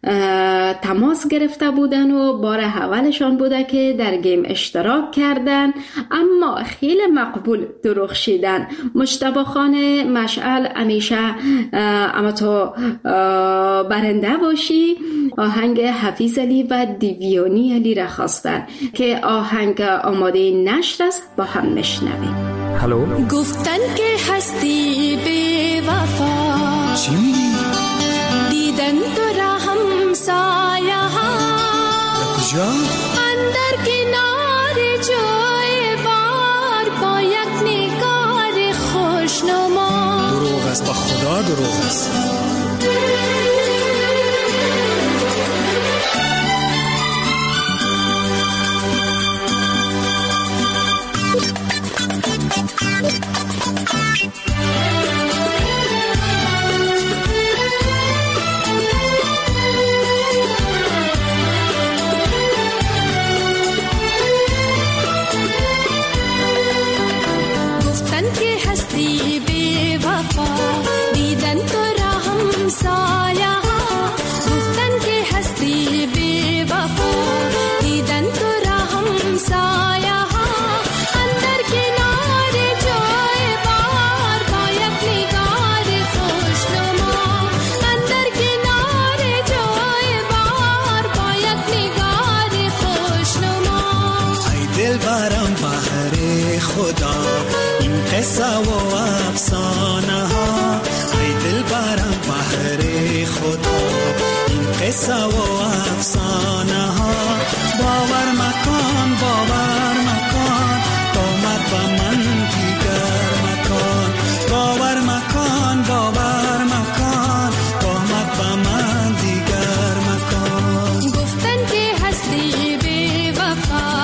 تماس گرفته بودن و بار اولشان بوده که در گیم اشتراک کردن، اما خیلی مقبول درخشیدن. مجتبی خان مشعل همیشه اما تو برنده باشی. آهنگ حفیظ علی و دیویانی علی را خواستن که آهنگ آماده نشر است، با هم میشنویم. هلو. گفتن که هستی بی وفا، چی میگی؟ دیدن تو را همسایه ها، کجا؟ اندر کنار جای بار با یک نگار خوشنما. دروغ است، با خدا دروغ است. گفتن که هستی بی وفا، دیدن تو را همسایه ها. گفتن که هستی بی وفا، دیدن تو را همسایه ها، اندر کنار جای بار با یک نگار خوشنما. اندر کنار جای بار با یک نگار خوشنما. ای دل برم بهر خدا این قصه و افسانه ها. ای دل برم بهر خدا این قصه و افسانه ها. باور مکان، باور مکان، قامت با من دیگر مکان. باور مکان، باور مکان، قامت با من دیگر مکان. گفتن که هستی بی وفا.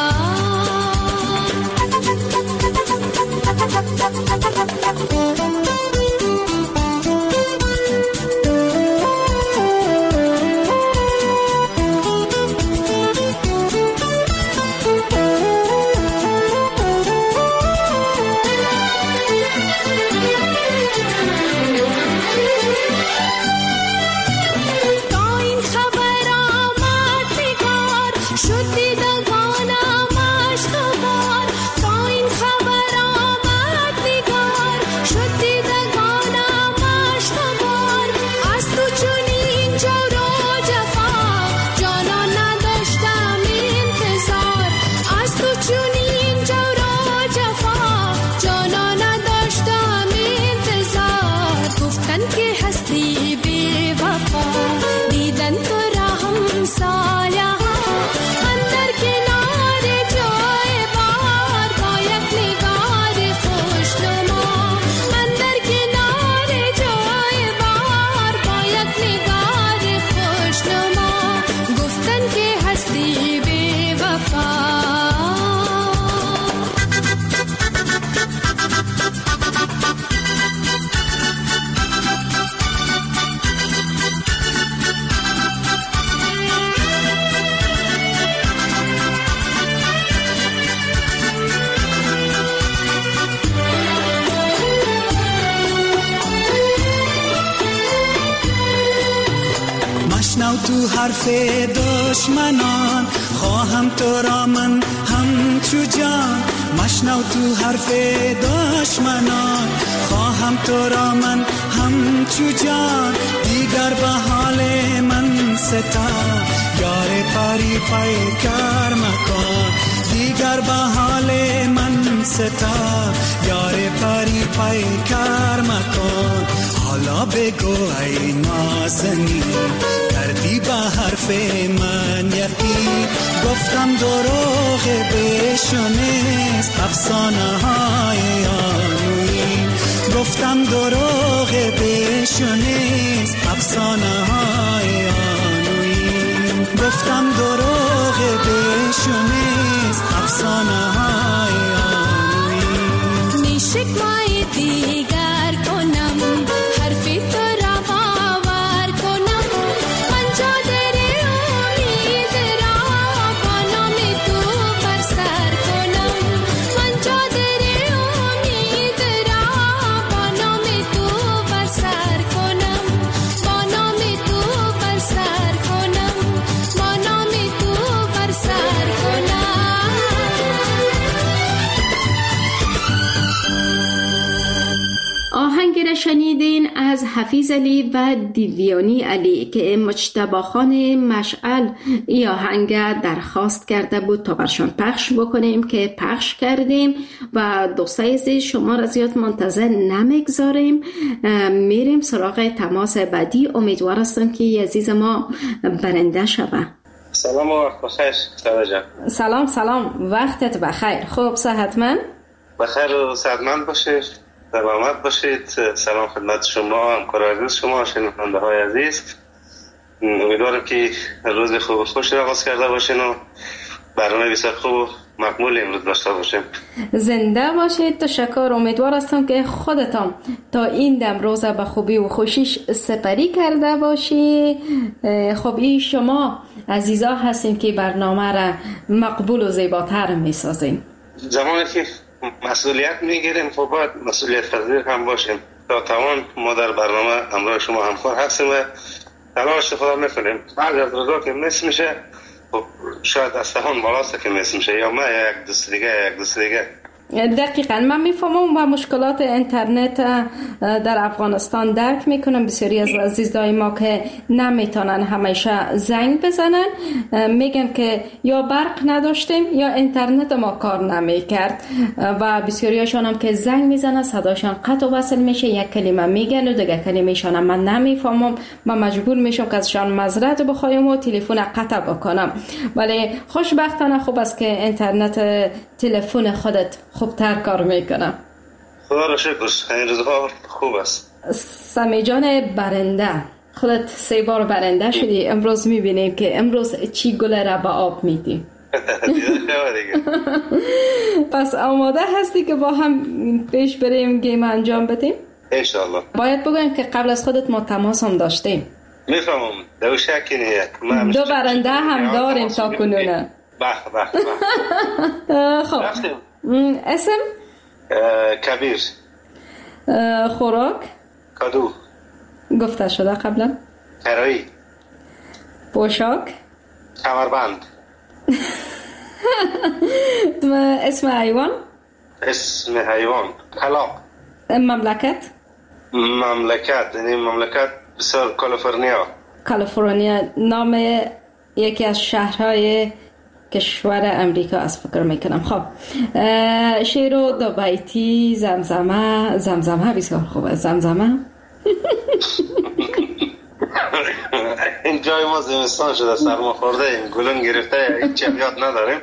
مشنو تو حرف دشمنان، خواهم تو را من همچو جان. مشنو تو حرف دشمنان، خواهم تو را من همچو جان. دیگر به حال من ستا، یار پری پیکر مکان. دیگر به حال من ستا، یار پری پیکر مکان. حالا بگو ای نازنین، کردی به حرف من یقین. گفتم دروغ بشنیست افسانه های آنوین. گفتم دروغ بشنیست افسانه های آنوین. گفتم دروغ بشنیست افسانه های آنوین. میشک مای دیگر کنم، حرفی تو را باور کنم. من چادر امید را با نام تو بر سر کنم. من چادر امید را با نام تو بر سر کنم. با نام تو بر سر شنیدین از حفیظ علی و دیویانی علی که مجتبی خان مشعل یا آهنگ درخواست کرده بود تا برشان پخش بکنیم که پخش کردیم و دوستای عزیز شما را زیاد منتظر نمیگذاریم، میریم سراغ تماس بعدی. امیدوار هستم که عزیز ما برنده شود. سلام و وقت بخیر سارا جان. سلام وقتت بخیر. خوب صحتمند؟ بخیر و صحتمند باشید، سلامت باشید. سلام خدمت شما، همکار عزیز شما، شنونده های عزیز. امیدوارم که روز خوب و خوش را آغاز کرده باشین و برنامه بسیار خوب و مقبول امروز داشته باشیم. زنده باشید. تشکر. امیدوار هستم که خودتان تا این دم روز به خوبی و خوشیش سپری کرده باشی. خب این شما عزیزا هستین که برنامه را مقبول و زیباتر میسازین. زمانی که مسئولیت میگیریم خب باید مسئولیت پذیر هم باشیم. تا توان ما در برنامه همراه شما همکار هستیم و تلاش خدا میکنیم. بعد از روزا که مس میشه خب شاید از توان بالاست که مس میشه یا ما یک دوست دیگه. دقیقاً من میفهمم و مشکلات اینترنت در افغانستان درک میکنم. بسیاری از عزیزای ما که نمیتونن همیشه زنگ بزنن میگن که یا برق نداشتیم یا اینترنت ما کار نمیکرد و بسیاریشان هم که زنگ میزنن صداشان قطع و وصل میشه، یک کلمه میگن و دیگه کلمه‌شان من نمیفهمم. من مجبور میشم که ازشان معذرت بخوایم و تلفن قطع بکنم. ولی خوشبختانه خوب است که اینترنت تلفن خودت خوبتر کار میکنم. خدا را شکر. این روزها خوب است. سمی جان برنده، خودت 3 بار برنده شدی. امروز میبینیم که امروز چی گل را به آب میدی. پس آماده هستی که با هم پیش بریم گیم انجام بدیم؟ انشالله. باید بگویم که قبل از خودت ما تماس هم داشتیم. میفهمم، دو شکی نیه. 2 برنده هم داریم تا کنونه. خب اسم؟ کبیر. خوراک؟ کادو. گفته شده قبلا. کرایی. پوشاک؟ کمربند. اسم حیوان؟ اسم حیوان کلاغ. مملکت؟ یعنی مملکت بسیار کالیفرنیا. نام یکی از شهرهای کشور امریکا از فکر میکنم. خب شعر و 2 بیتی. زمزمه بسیار خوبه. زمزمه این جای ما زمستان شده، سرما خورده ایم، گلون گرفته، هیچ یاد نداریم.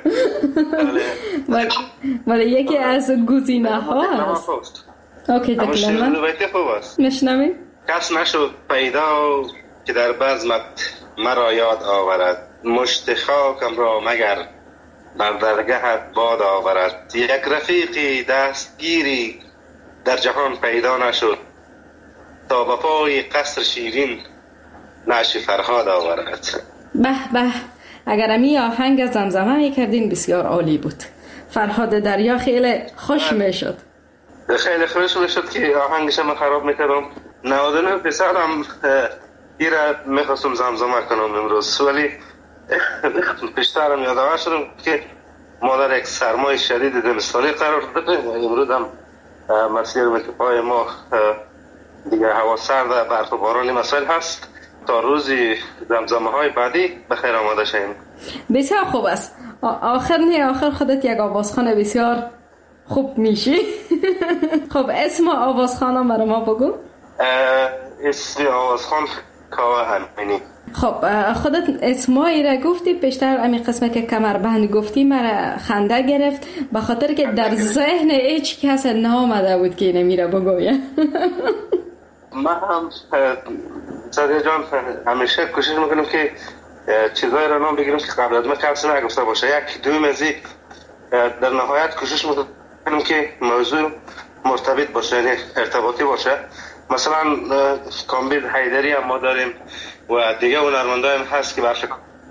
ولی یکی از گزینه ها هست. اوکی تکلم. 2 بیتی خوب است. نشنویم. کس نشد پیدا که در بزمت مرا یاد آورد، مشت خاکم را مگر بر درگهت باد آورد. یک رفیقی دستگیری در جهان پیدا نشد، تا به پای قصر شیرین نعش فرهاد آورد. به اگر امی آهنگ زمزمه میکردین بسیار عالی بود. فرهاد دریا خیلی خوش میشد. خیلی خوش میشد که آهنگش من خراب میکردم. 99 پسرم ایره میخواستم زمزمه کنم امروز، ولی پیشترم یادآور شدم که ما در یک سرمای شدید زمستانی قرار داریم. امروز هم مسیر پای ما دیگه هوا سرد، برف و بارانی مسائل هست. تا روزی زمزمه های بعدی بخیر آماده شیم. بسیار خوب است. آخر خودت یک آوازخوان بسیار خوب میشی. خب اسم آوازخوانم برای ما بگو. اسم آوازخوان کاوه امینی. خب خودت اسمایی را گفتی، پیشتر امی قسمه که کمربند گفتی مرا خنده گرفت، به خاطر که در ذهن هیچ کس نامده بود که نمیره بگویه. من هم سادیا جان همیشه کوشش میکنم که چیزایی را نام بگیرم که قبل از من کسی نگفته باشه. یک دوم از در نهایت کوشش میکنم که موضوع مرتبط باشه، یعنی ارتباطی باشه. مثلا کامبیز حیدری هم ما داریم و دیگه هنرمندان هم هست که برش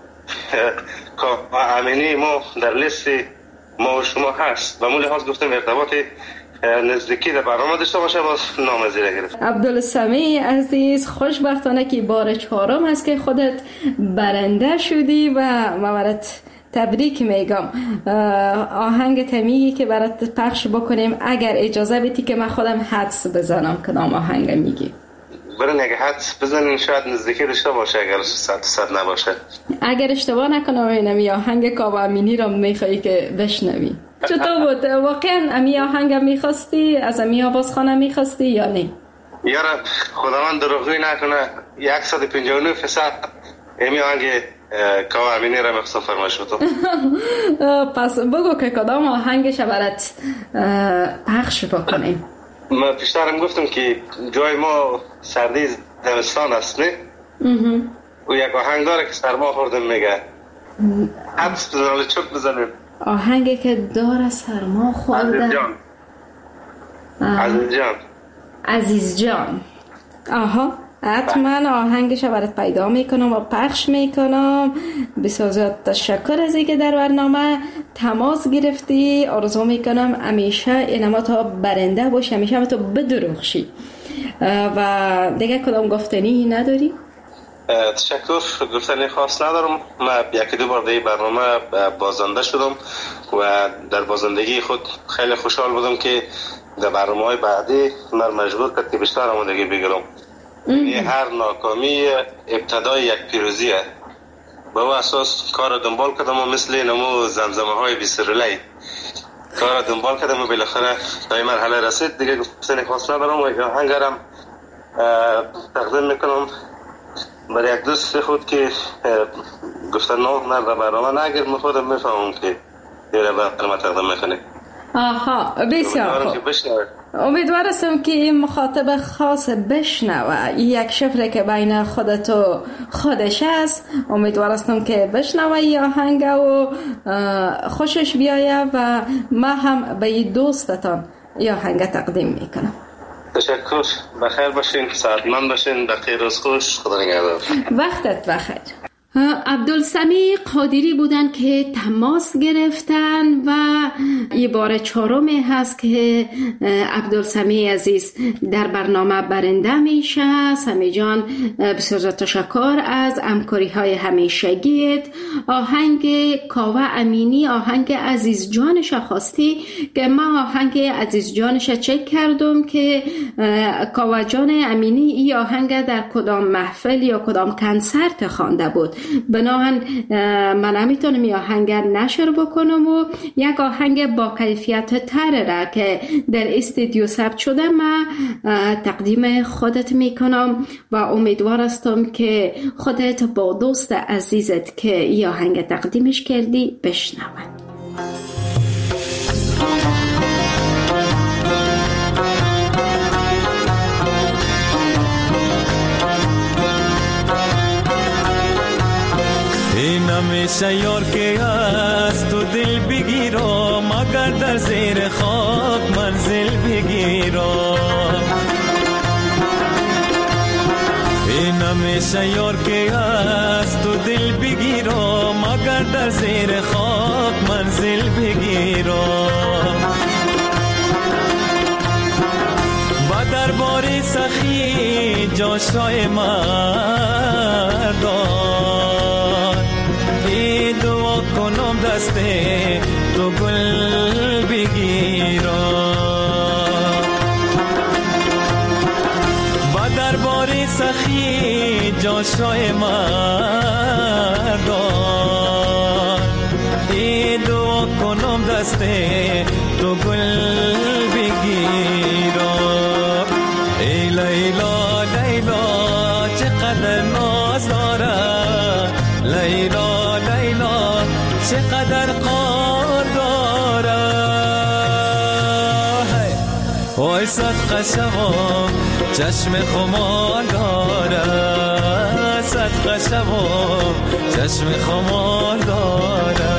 امینی ما در لیست ما و شما هست و مو لحاظ گفتم ارتباط نزدیکی در برنامه داشته باشه، باز نام زیره گرفت. عبدالسمیع عزیز، خوشبختانه که بار 4 هست که خودت برنده شدی و ما برات تبریک میگم. آهنگ تمیگی که برات پخش بکنیم اگر اجازه بدی که من خودم حدس بزنم کدام آهنگ میگی. برن اگه حدس بزنین شاید نزدیکی داشته باشه اگر 100% نباشه. اگر اشتباه نکنم اینمی آهنگ کاوه امینی رو میخوایی که بشنوی. چطور بود؟ واقعا امی آهنگ میخواستی؟ از امی آوازخانه میخواستی یا نه؟ یارا خداوند دروغی نکنه 159% امی آهنگ کاوه امینی را میخواستم فرمایش بدم. پس بگو که کدام آهنگش برات پخش بکنیم. ما پیشترم گفتم که جای ما سردی زمستان است نه؟ و یک آهنگ داره که سرما خوردم میگه حدس بزنم چوب بزنیم. آهنگی که داره سرما خورده. عزیز جان. آها حتما آهنگش برات پیدا میکنم و پخش میکنم. بسیار زیاد تشکر از اینکه در برنامه تماس گرفتی. آرزو میکنم همیشه اینما تا برنده باشی، همیشه هم تو بدرخشی. و دیگه کدام گفتنی نداری؟ تشکر. گفتنی خاص ندارم. من یکی دو بار دیگه برنامه بازنده شدم و در بازندگی خود خیلی خوشحال بودم که در برنامه‌های بعدی من مجبور کرد که بیشتر آمادگی بگیرم. هر ناکامی ابتدای یک پیروزیه. با او اساس کار دنبال کردم و مثل نمو زمزمه های بیسرلی کار دنبال کردم و بالاخره تا این مرحله رسید. دیگه گفتنی خاص ندارم و آهنگرم تقدیم میکنم برای یک دوست خود که گفتن نه در برنامه نگیر. من خودم میفهمم که یه برنامه تقدیم میکنه. آها بسیار خوب. امیدوارم که این مخاطب خاص بشنوه یک شفره که بین خودت و خودش است. امیدوارم که بشنوه این آهنگ و خوشش بیایه و من هم به این دوستتان این آهنگ تقدیم میکنم. تشکر. بخیر باشین، سعادتمند باشین، بخیر روز خوش. خدا نگهدار. وقتت بخیر. عبدالسمیع قادری بودن که تماس گرفتن و یه بار چهارمی هست که عبدالسمیع عزیز در برنامه برنده میشه. سمیع جان بسیار تشکر از همکاری های همیشگیت. آهنگ کاوه امینی آهنگ عزیز جانش خواستی که من آهنگ عزیز جانش چک کردم که کاوه جان امینی این آهنگ در کدام محفل یا کدام کنسرت خوانده بود. بناهن من نمیتونم این آهنگ نشر بکنم و یک آهنگ با کیفیت تر را که در استودیو ثبت شده من تقدیم خودت میکنم و امیدوار هستم که خودت با دوست عزیزت که این آهنگ تقدیمش کردی بشنوند. این همیشه یار که از تو دل بگیرم مگر در زیر خاک منزل بگیرم. این همیشه یار که از تو دل بگیرم مگر در زیر خاک منزل بگیرم. با دربار سخی جاشای مردان دعا کنم دست تو گل بگیرم. با دربار سخی جاشای مردان دعا کنم دست تو گل بگیرم. ای لیلا لیلا چقدر ناز داره، لیلا لیلا چقدر قار داره. وای صدقه شوام چشم خمار داره، صدقه شوام چشم خمار داره.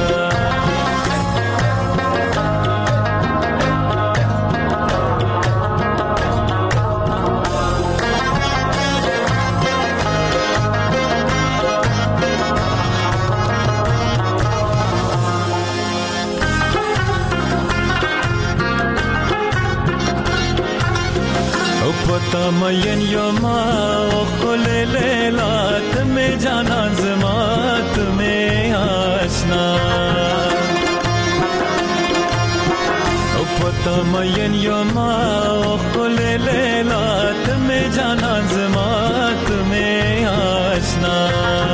پتا مین یما خل لیلا تمہیں جانان زما تمہیں عاشق آشنا پتا مین یا ما خل لیلا تمہیں جانا زما تمہیں آشنا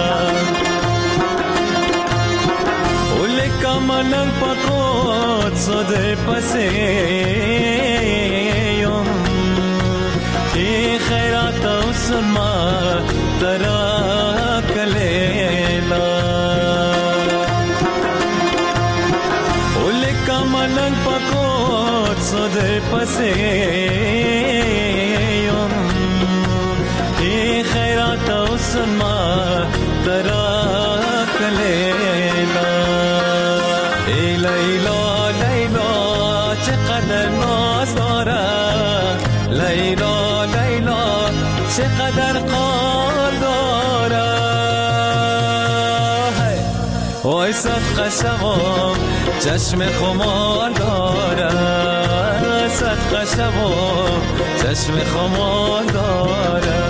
اولی کا ملنگ پکوت سوده پسیم ای خیرات و سلما ترا کلیلا اولی کا ملنگ پکوت سوده پسیم ای خیرات و سلما ترا کلیلا ای لیلا لیلا چقدر ناز داره لیلا لیلا چقدر قار داره وای صدقه شوام چشم خمار داره صدقه شوام چشم خمار داره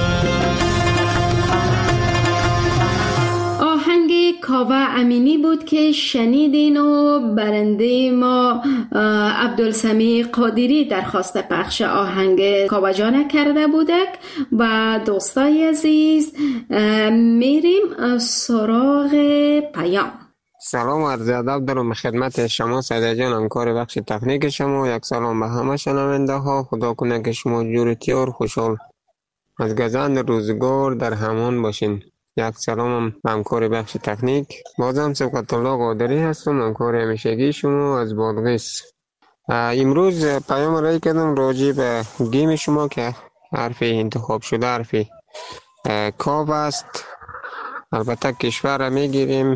کاوه امینی بود که شنیدین و برنده ما عبدالسمیع قادری درخواست پخش آهنگ کاوه جان کرده بودک. و دوستای عزیز میریم سراغ پیام. سلام و عرض ادب دارم خدمت شما سعید جان، همکار بخش تکنیک شما. یک سلام به همه شنونده ها. خدا کنه که شما جورتیار خوشحال از گذشت روزگار در همان باشین. یک سلام همکار بخش تکنیک، بازم سبقت الله قادری هستم، همکار همیشگی شما از بادغیس. امروز پیام رای کردم راجع به گیم شما که حرف انتخاب شده حرف کاو است. البته کشور را میگیریم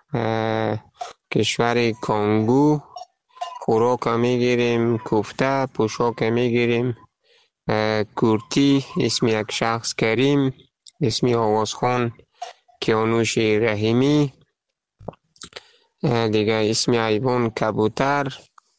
کشور کانگو، خوراک میگیریم کوفته، پوشاک میگیریم کورتی، اسم یک شخص کریم، اسمی آوازخان کیانوش رحیمی، دیگه اسم حیوان کبوتر،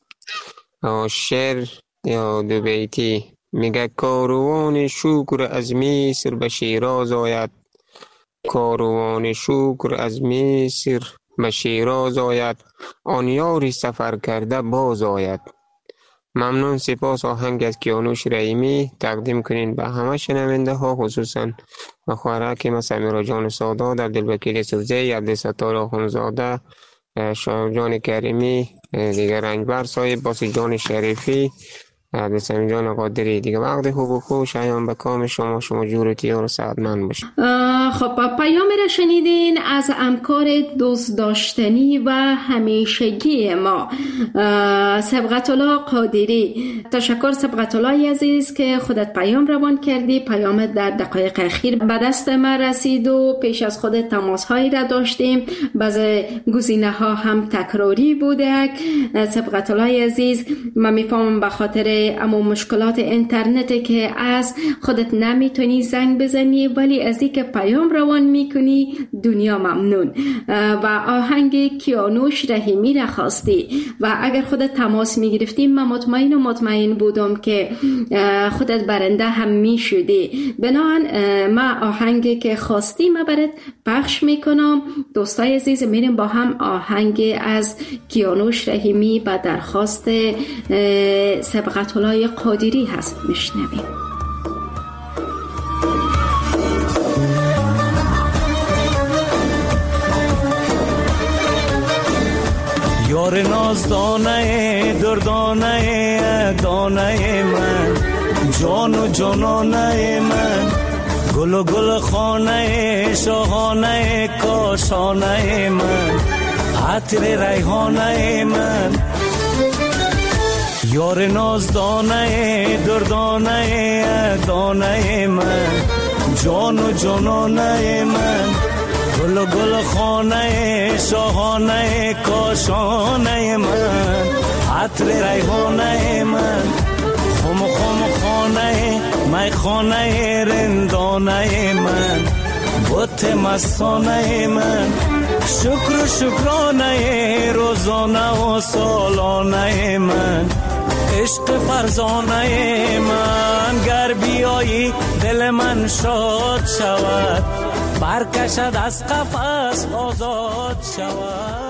شعر یا دو بیتی میگه کاروان شکر از مصر به شیراز آید، کاروان شکر از مصر به شیراز آید، آن یاری سفر کرده باز آید. ممنون، سپاس. آهنگ از کیانوش رحیمی تقدیم کنین به همه شنونده ها، خصوصا به خوارک سمیرا جان سادات، عبدالوکیل سوزی، عبدالستار آخونزاده، شاه جان کریمی، دیگر رنجبر صاحب، باسی جان شریفی، عبدالسمیع جان قادری. دیگه وقت خوب و خوش ایام به کام شما جورتی و سعادتمند باشید. خب پیام را شنیدین از همکار دوست داشتنی و همیشگی ما سبقت الله قادری. تشکر سبقت الله عزیز که خودت پیام روان کردی. پیامت در دقایق اخیر به دست ما رسید و پیش از خود تماس هایی را داشتیم، بعضی گزینه ها هم تکراری بوده. سبقت الله عزیز، من میفهمم به خاطر اما مشکلات اینترنت که از خودت نمیتونی زنگ بزنی، ولی از اینکه پیام روان میکنی دنیا ممنون. و آهنگ کیانوش رحیمی را خواستی و اگر خودت تماس میگرفتی من مطمئن بودم که خودت برنده هم میشدی. بنابراین من آهنگی که خواستی من برات پخش میکنم. دوستای عزیز، میریم با هم آهنگ از کیانوش رحیمی به درخواست سبقت الله قادری هست میشنویم. یار نازدانه دردانه دانه من، جان و جانانه من، گل و گل خانه شاهانه کاشانه من، عطر ریحانه من. یار نازدانه دردانه دانه من، جان و جانانه من، گل و گل خانه شاهانه کاشانه من، عطر ریحانه من، خم خم خانه می خانه رندانه من، بت مستانه من، شکر و شکرانه روزانه و سالانه من، عشق فرزانه من. گر بیایی دل من شاد شود، برکشد از قفس آزاد شود